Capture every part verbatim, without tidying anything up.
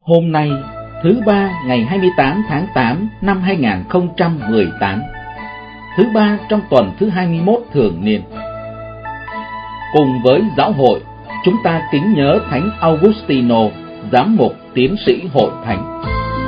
Hôm nay, thứ ba ngày hai mươi tám tháng tám năm hai nghìn không trăm mười tám, thứ ba trong tuần thứ hai mươi mốt thường niên. Cùng với giáo hội, chúng ta kính nhớ Thánh Augustino, giám mục tiến sĩ Hội Thánh.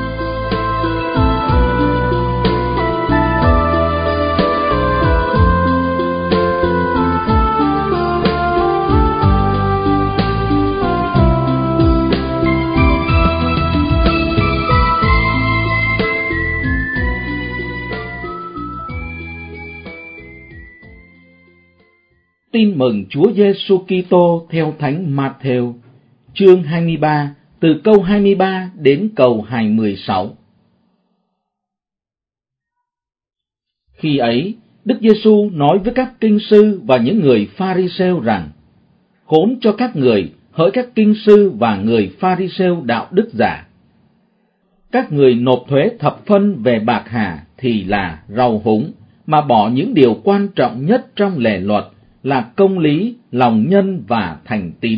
Tin mừng Chúa Giêsu Kitô theo Thánh Matthew, chương hai mươi ba, từ câu hai mươi ba đến câu hai mươi sáu. Khi ấy, Đức Giêsu nói với các kinh sư và những người Pha-ri-sêu rằng: Khốn cho các người, hỡi các kinh sư và người Pha-ri-sêu đạo đức giả! Các người nộp thuế thập phân về bạc hà thì là rau húng, mà bỏ những điều quan trọng nhất trong lề luật là công lý, lòng nhân và thành tín.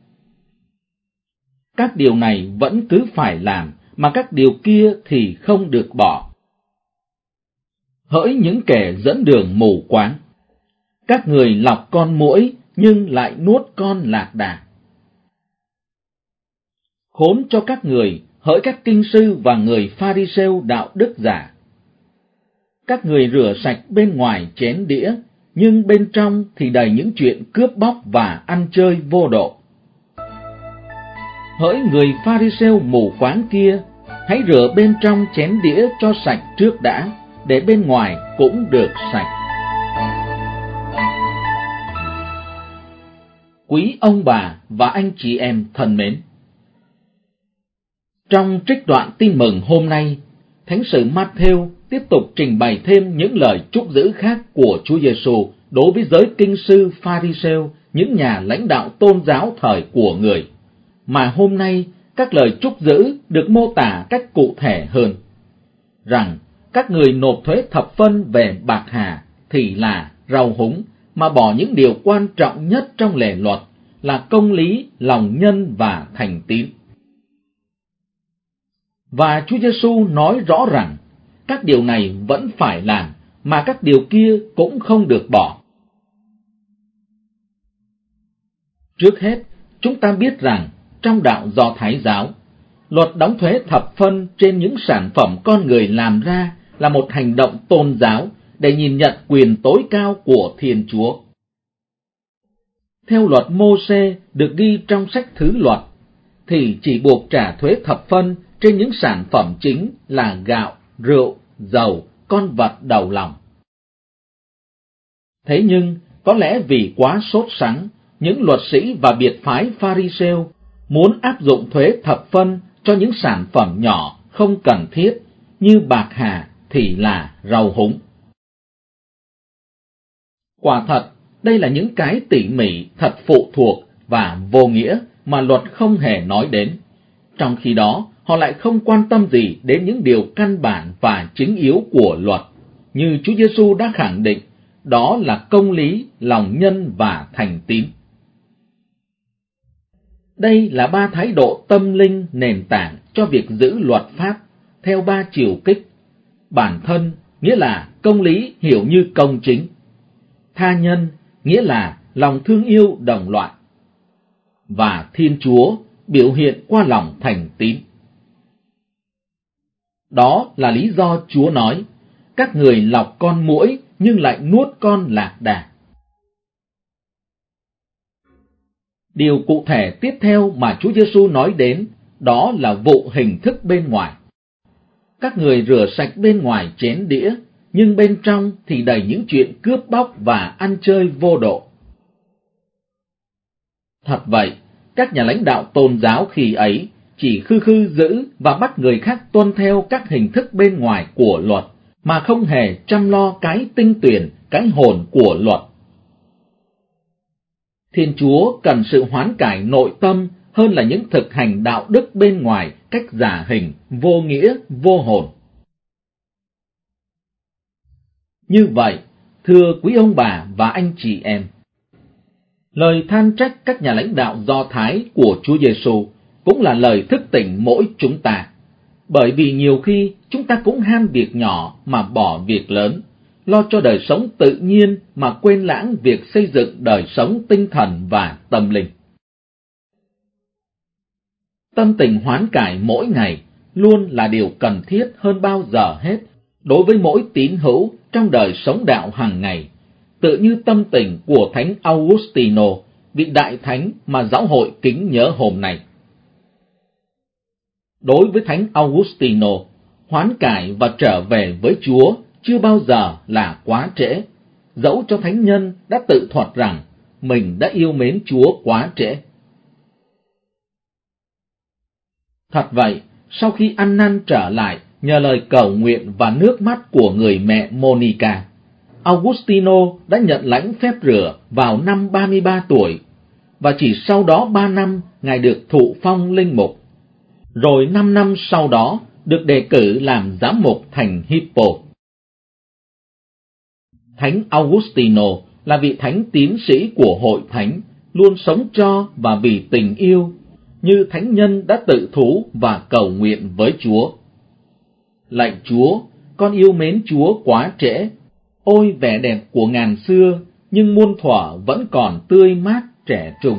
Các điều này vẫn cứ phải làm, mà các điều kia thì không được bỏ. Hỡi những kẻ dẫn đường mù quáng! Các người lọc con muỗi nhưng lại nuốt con lạc đà. Khốn cho các người, hỡi các kinh sư và người Pha-ri-sêu đạo đức giả! Các người rửa sạch bên ngoài chén đĩa, nhưng bên trong thì đầy những chuyện cướp bóc và ăn chơi vô độ. Hỡi người Pha-ri-sêu mù quáng kia, hãy rửa bên trong chén đĩa cho sạch trước đã, để bên ngoài cũng được sạch. Quý ông bà và anh chị em thân mến! Trong trích đoạn tin mừng hôm nay, Thánh sử Matthew tiếp tục trình bày thêm những lời chúc giữ khác của Chúa Giêsu đối với giới kinh sư Pha-ri-sêu, những nhà lãnh đạo tôn giáo thời của người, mà hôm nay các lời chúc giữ được mô tả cách cụ thể hơn, rằng các người nộp thuế thập phân về bạc hà thì là rau húng, mà bỏ những điều quan trọng nhất trong lề luật là công lý, lòng nhân và thành tín. Và Chúa Giêsu nói rõ rằng các điều này vẫn phải làm, mà các điều kia cũng không được bỏ. Trước hết, chúng ta biết rằng trong đạo Do Thái giáo, luật đóng thuế thập phân trên những sản phẩm con người làm ra là một hành động tôn giáo để nhìn nhận quyền tối cao của Thiên Chúa. Theo luật Mô-sê được ghi trong sách Thứ Luật, thì chỉ buộc trả thuế thập phân trên những sản phẩm chính là gạo, rượu, dầu, con vật đầu lòng. Thế nhưng, có lẽ vì quá sốt sắng, những luật sĩ và biệt phái Pha-ri-sêu muốn áp dụng thuế thập phân cho những sản phẩm nhỏ không cần thiết như bạc hà thì là rau húng. Quả thật, đây là những cái tỉ mỉ thật phụ thuộc và vô nghĩa mà luật không hề nói đến. Trong khi đó, họ lại không quan tâm gì đến những điều căn bản và chính yếu của luật, như Chúa Giêsu đã khẳng định, đó là công lý, lòng nhân và thành tín. Đây là ba thái độ tâm linh nền tảng cho việc giữ luật pháp theo ba chiều kích: bản thân, nghĩa là công lý hiểu như công chính; tha nhân, nghĩa là lòng thương yêu đồng loại; và Thiên Chúa, biểu hiện qua lòng thành tín. Đó là lý do Chúa nói, các người lọc con muỗi nhưng lại nuốt con lạc đà. Điều cụ thể tiếp theo mà Chúa Giêsu nói đến, đó là vụ hình thức bên ngoài. Các người rửa sạch bên ngoài chén đĩa, nhưng bên trong thì đầy những chuyện cướp bóc và ăn chơi vô độ. Thật vậy, các nhà lãnh đạo tôn giáo khi ấy chỉ khư khư giữ và bắt người khác tuân theo các hình thức bên ngoài của luật, mà không hề chăm lo cái tinh tuyển, cái hồn của luật. Thiên Chúa cần sự hoán cải nội tâm hơn là những thực hành đạo đức bên ngoài cách giả hình, vô nghĩa, vô hồn. Như vậy, thưa quý ông bà và anh chị em, lời than trách các nhà lãnh đạo Do Thái của Chúa Giêsu cũng là lời thức tỉnh mỗi chúng ta. Bởi vì nhiều khi chúng ta cũng ham việc nhỏ mà bỏ việc lớn, lo cho đời sống tự nhiên mà quên lãng việc xây dựng đời sống tinh thần và tâm linh. Tâm tình hoán cải mỗi ngày luôn là điều cần thiết hơn bao giờ hết đối với mỗi tín hữu trong đời sống đạo hàng ngày, tự như tâm tình của Thánh Augustino, vị đại thánh mà giáo hội kính nhớ hôm nay. Đối với Thánh Augustino, hoán cải và trở về với Chúa chưa bao giờ là quá trễ, dẫu cho thánh nhân đã tự thuật rằng mình đã yêu mến Chúa quá trễ. Thật vậy, sau khi ăn năn trở lại nhờ lời cầu nguyện và nước mắt của người mẹ Monica, Augustino đã nhận lãnh phép rửa vào năm ba mươi ba tuổi, và chỉ sau đó ba năm Ngài được thụ phong linh mục. Rồi năm năm sau đó được đề cử làm giám mục thành Hippo. Thánh Augustino là vị thánh tín sĩ của hội thánh, luôn sống cho và vì tình yêu, như thánh nhân đã tự thú và cầu nguyện với Chúa. Lạy Chúa, con yêu mến Chúa quá trễ. Ôi vẻ đẹp của ngàn xưa, nhưng muôn thuở vẫn còn tươi mát trẻ trung.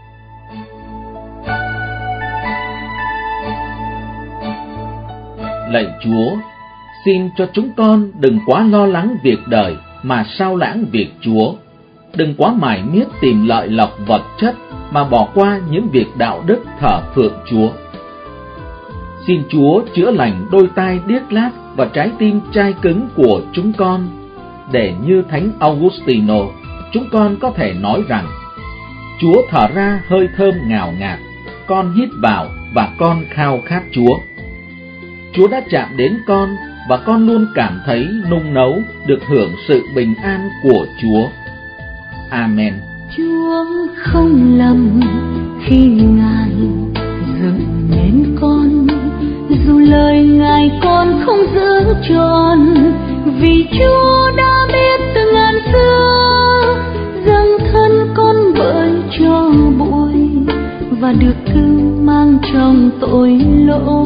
Lạy Chúa, xin cho chúng con đừng quá lo lắng việc đời mà sao lãng việc Chúa, đừng quá mải miết tìm lợi lộc vật chất mà bỏ qua những việc đạo đức thờ phượng Chúa. Xin Chúa chữa lành đôi tai điếc lác và trái tim chai cứng của chúng con, để như Thánh Augustino, chúng con có thể nói rằng: Chúa thở ra hơi thơm ngào ngạt, con hít vào và con khao khát Chúa. Chúa đã chạm đến con và con luôn cảm thấy nung nấu được hưởng sự bình an của Chúa. Amen. Chúa không lầm khi Ngài dựng nên con, dù lời Ngài con không giữ trọn, vì Chúa đã biết từ ngàn xưa dâng thân con bởi cho bụi và được cứu mang trong tội lỗi.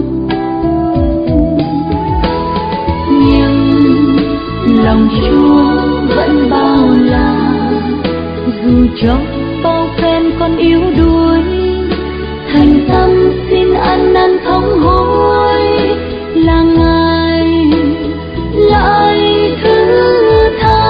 Nhưng lòng Chúa vẫn bao la, dù trong bao phen con yếu đuối, thành tâm xin ăn năn thống hối, là Ngài lại thứ tha.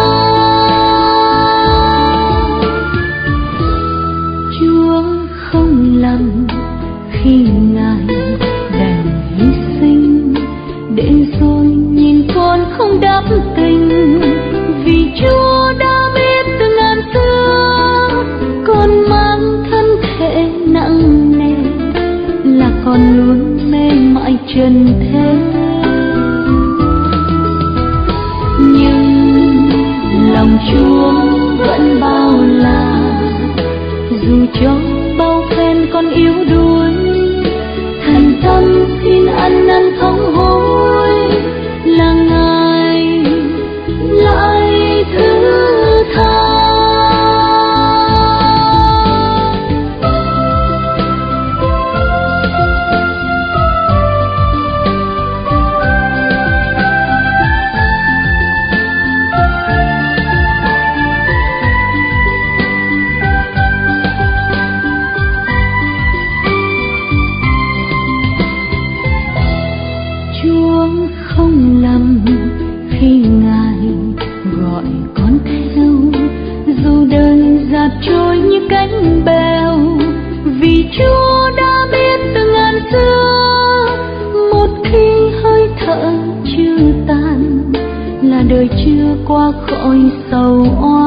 Chúa không lầm khi Ngài đành hy sinh, để rồi nhìn con không đắm tình, vì Chúa đã biết từ ngàn xưa con mang thân thể nặng nề, là con luôn mê mải trần thế. Nhưng lòng Chúa vẫn bao la, dù cho bao phen con yếu đuối, thành tâm xin ăn năn thống hối, là Ngài lại thứ tha. Chúa không lầm khi Ngài gọi con theo, dù đời dạt trôi như cánh bèo, vì Chúa đã biết từ ngàn xưa một khi hơi thở chưa tàn, là đời chưa qua khỏi sầu oan.